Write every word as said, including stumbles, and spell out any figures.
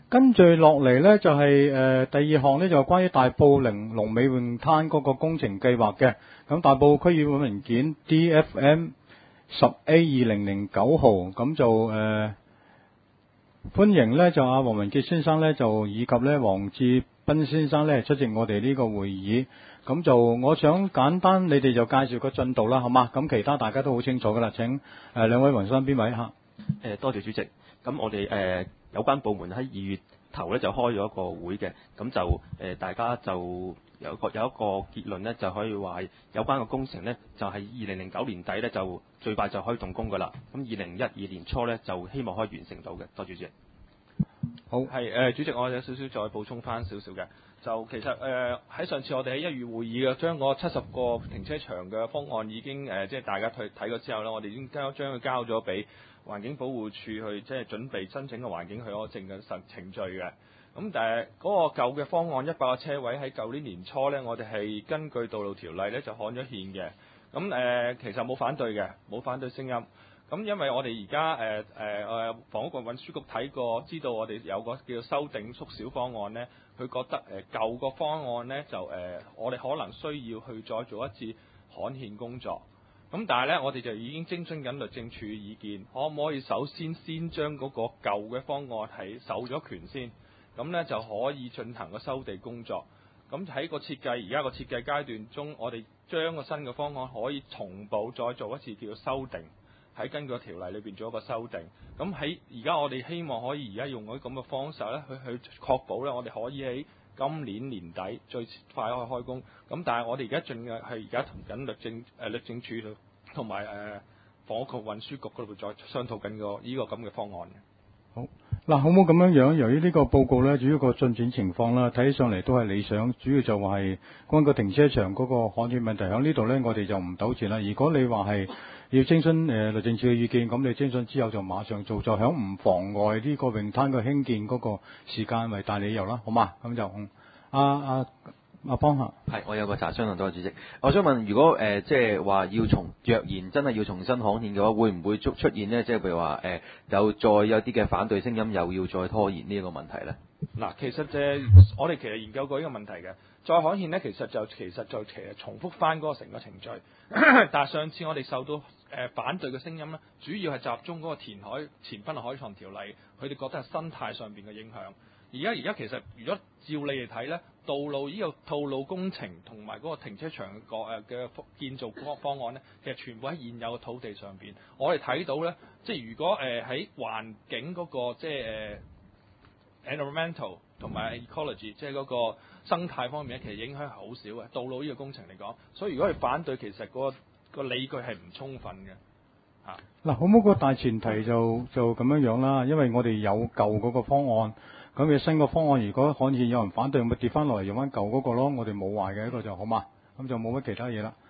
跟住落嚟呢，就係、是、誒、呃、第二項呢，就係關於大埔靈龍尾泳灘嗰個工程計劃嘅。咁大埔區議會文件 D F M 十 A 二零零九號，咁就誒、呃、歡迎呢，就阿黃文傑先生呢，就以及呢黃志斌先生呢，出席我哋呢個會議。咁就我想簡單，你哋就介紹個進度啦，好嘛？咁其他大家都好清楚噶啦。請誒、呃、兩位黃生邊位嚇？ 誒多謝主席。咁我哋誒、呃、有關部門喺二月頭咧就開咗一個會嘅，咁就誒、呃、大家就有個有一個結論咧，就可以話有關嘅工程咧就係二零零九年底咧就最快就可以動工噶啦。咁二零一二年初咧就希望可以完成到嘅。多謝主席。 好，係誒、呃、主席，我有少少再補充翻少少嘅。就其實誒喺、呃、上次我哋喺一月會議嘅，將嗰七十個停車場嘅方案已經誒、呃、即係大家去睇過之後咧，我哋已經交將佢交咗俾環境保護署去即係準備申請嘅環境許可證嘅程程序嘅。咁但係嗰個舊嘅方案一百個車位喺舊年年初咧，我哋係根據道路條例咧就刊咗憲嘅。咁誒、呃、其實冇反對嘅，冇反對聲音。咁因為我哋而家誒誒誒房屋局運輸局睇過，知道我哋有個叫做修訂縮小方案咧，佢覺得誒、呃、舊個方案咧就誒、呃、我哋可能需要去再做一次刊憲工作。咁但係咧，我哋就已經徵詢緊律政處意見，可唔可以首先先將嗰個舊嘅方案係授咗權先，咁咧就可以進行個收地工作。咁喺個設計而家個設計階段中，我哋將個新嘅方案可以同步再做一次叫做修訂。喺根據條例裏邊做一個修訂，咁喺而家我哋希望可以而家用嗰啲咁嘅方式咧，去去確保咧，我哋可以喺今年年底最快可以開工。咁但係我哋而家盡嘅係而家同緊律政誒、呃、律政處同埋誒房屋局運輸局嗰度再商討緊個呢個咁嘅方案嘅。 好嗱，好唔好咁樣樣？由於呢個報告咧，主要個進展情況啦，睇起上嚟都係理想，主要就話係關於個停車場嗰個刊憲問題，喺呢度咧，我哋就唔糾纏啦。如果你話係要徵詢誒律政處嘅意見，咁你徵詢之後就馬上做，就響唔妨礙呢個泳灘嘅興建嗰個時間為大理由啦，好嘛？咁就嗯，阿阿阿邦嚇， 係，我有個查詢啊，多謝主席。我想問，如果誒、呃、即係話要從若然真係要重新刊憲嘅話，會唔會出出現呢？即係譬如話誒、呃，有再有啲嘅反對聲音，又要再拖延呢一個問題咧？ 嗱，其實就係我哋其實研究過呢個問題嘅，再刊憲呢，其實就其實就其實重複翻嗰個成個程序，但係上次我哋受到誒、呃、反對嘅聲音咧，主要係集中嗰個填海前濱海床條例，佢哋覺得係生態上邊嘅影響。而家而家其實如果照你嚟睇咧，道路呢個道路工程同埋嗰個停車場個誒嘅建造方方案咧，其實全部喺現有嘅土地上邊。我哋睇到咧，即係如果誒喺、呃、環境嗰、嗰個即係誒。呃 environmental 同埋 ecology， 即係嗰個生態方面咧，其實影響係好少嘅。道路呢個工程嚟講，所以如果係反對，其實嗰、嗰個、嗰個理據係唔充分嘅嚇。 嗱、啊，好冇個大前提就就咁樣樣啦，因為我哋有舊嗰個方案，咁嘅新個方案如果刊憲有人反對，咪跌翻落嚟用翻舊嗰個咯。我哋冇壞嘅呢個就好嘛，咁就冇乜其他嘢啦。